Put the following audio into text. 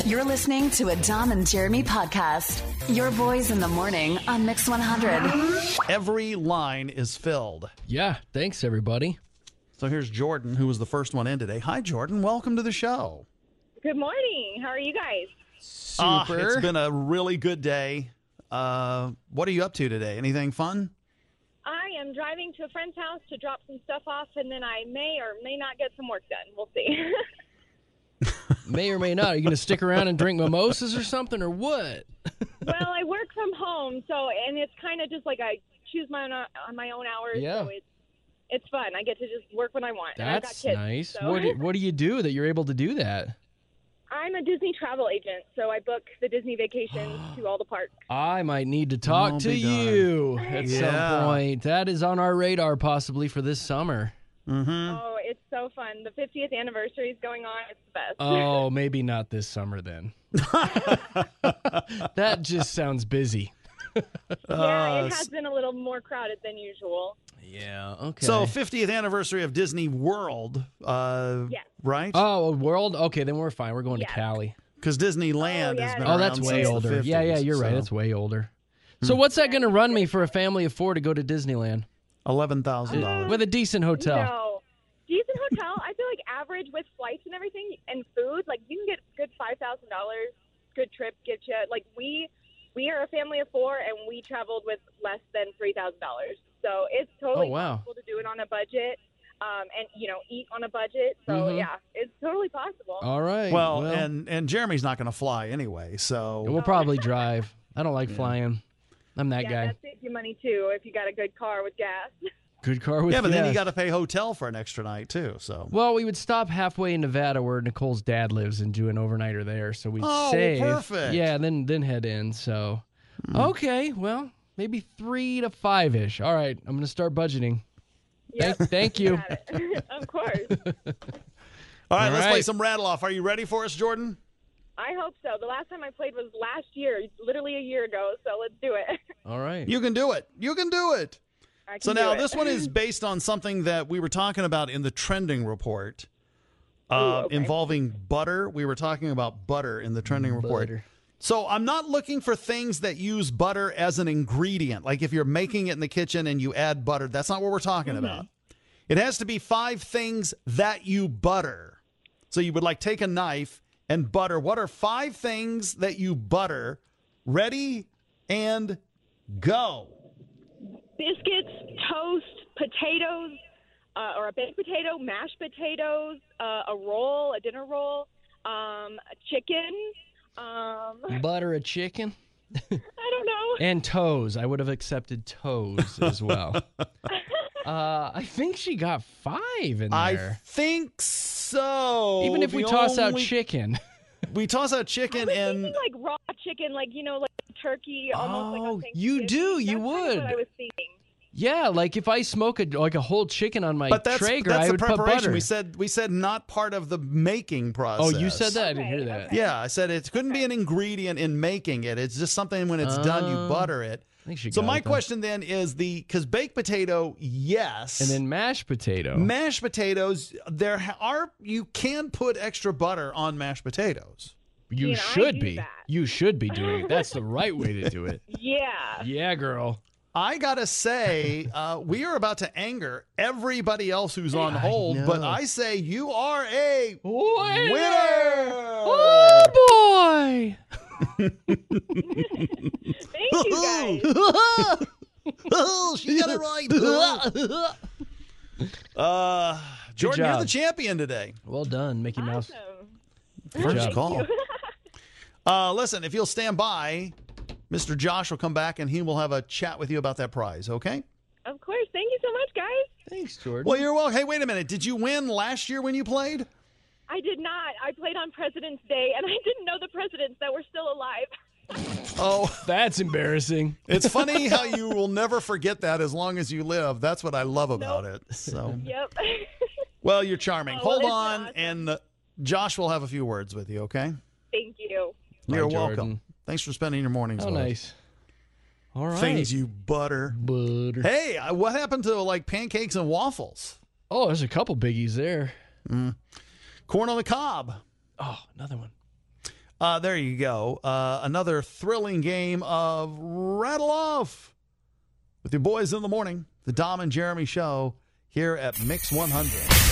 You're listening to a Dom and Jeremy podcast. Your boys in the morning on Mix 100. Every line is filled. Yeah, thanks, everybody. So here's Jordan, who was the first one in today. Hi, Jordan. Welcome to the show. Good morning. How are you guys? Super. It's been a really good day. What are you up to today? Anything fun? I am driving to a friend's house to drop some stuff off, and then I may or may not get some work done. We'll see. May or may not. Are you going to stick around and drink mimosas or something, or what? Well, I work from home, and it's kind of just like I choose my own hours. Yeah. So it's fun. I get to just work when I want. And I've got That's kids, nice. so. What do you do that you're able to do that? I'm a Disney travel agent, so I book the Disney vacations to all the parks. I might need to talk to be darned. you at Yeah. some point. That is on our radar possibly for this summer. Mm-hmm. Oh, it's so fun. The 50th anniversary is going on. It's the best. Oh, maybe not this summer then. That just sounds busy. Yeah, it has been a little more crowded than usual. Yeah, okay. So 50th anniversary of Disney World, Yes. right? Oh, World? Okay, then we're fine. We're going Yeah. to Cali. Because Disneyland Oh, has yeah. been Oh, around that's way since the older. 50s, Yeah, you're right. so It's way older. So what's that going to run me for a family of four to go to Disneyland? $11,000. With a decent hotel. No. Decent hotel. I feel like average with flights and everything and food, like you can get a good $5,000. Good trip, get you. Like we are a family of four, and we traveled with less than $3,000. So it's totally Oh, wow. possible to do it on a budget, and eat on a budget. So yeah, it's totally possible. All right. Well, and Jeremy's not going to fly anyway, so we'll probably drive. I don't like flying. I'm that Yeah, guy. that saves you money too if you got a good car with gas. Good car with yeah, but then you gas. got to pay hotel for an extra night too. So Well, we would stop halfway in Nevada where Nicole's dad lives and do an overnighter there. So we'd Oh, save. perfect. Yeah, and then head in. So, okay, well, maybe 3 to 5-ish. All right, I'm going to start budgeting. Yep. Thank you. Got it. Of course. all right, All let's play right. some rattle off. Are you ready for us, Jordan? I hope so. The last time I played was last year, literally a year ago. So let's do it. All right. You can do it. You can do it. I can So do now it. this one is based on something that we were talking about in the trending report okay. involving butter. We were talking about butter in the trending report. Butter. So I'm not looking for things that use butter as an ingredient. Like if you're making it in the kitchen and you add butter, that's not what we're talking about. It has to be 5 things that you butter. So you would like take a knife and butter. What are 5 things that you butter? Ready and go. Biscuits, toast, potatoes, or a baked potato, mashed potatoes, a roll, a dinner roll, a chicken. Butter a chicken I don't know. and toes. I would have accepted toes as well. I think she got 5 in I there. think so. Even if we The toss out only- chicken. We toss out I chicken was and thinking like raw chicken, like like turkey, almost like Oh, on you Thanksgiving. do, you That's kind of would. what I was thinking. Yeah, like if I smoke a whole chicken on my but that's Traeger, that's I the would put preparation. butter. We said not part of the making process. Oh, you said that? I didn't Okay, hear that. okay. Yeah, I said it couldn't be an ingredient in making it. It's just something when it's done, you butter it. I think she So got my it, though. question then is because baked potato, yes, And then mashed potato. mashed potatoes. You can put extra butter on mashed potatoes. You I should do be. that. You should be doing it. That's the right way to do it. Yeah. Yeah, girl. I gotta say, we are about to anger everybody else who's on hold, but know. I say you are a Winner! winner. Oh, boy! Thank you guys. Oh, she got it right. Jordan, you're job. the champion today. Well done, Mickey Mouse. Awesome. First job. call. Listen, if you'll stand by, Mr. Josh will come back and he will have a chat with you about that prize, okay? Of course. Thank you so much, guys. Thanks, Jordan. Well, you're welcome. Hey, wait a minute. Did you win last year when you played? I did not. I played on President's Day, and I didn't know the presidents that were still alive. Oh, That's embarrassing. it's funny how you will never forget that as long as you live. That's what I love about it. So, Yep. well, you're charming. Oh, well, Hold it's on, awesome. and Josh will have a few words with you, okay? Thank you. You're Bye, welcome. Jordan. Thanks for spending your mornings Oh, with us. nice. All right. Things you butter. Butter. Hey, what happened to like pancakes and waffles? Oh, there's a couple biggies there. Corn on the cob. Oh, another one. There you go. Another thrilling game of Rattle Off with your boys in the morning. The Dom and Jeremy Show here at Mix 100.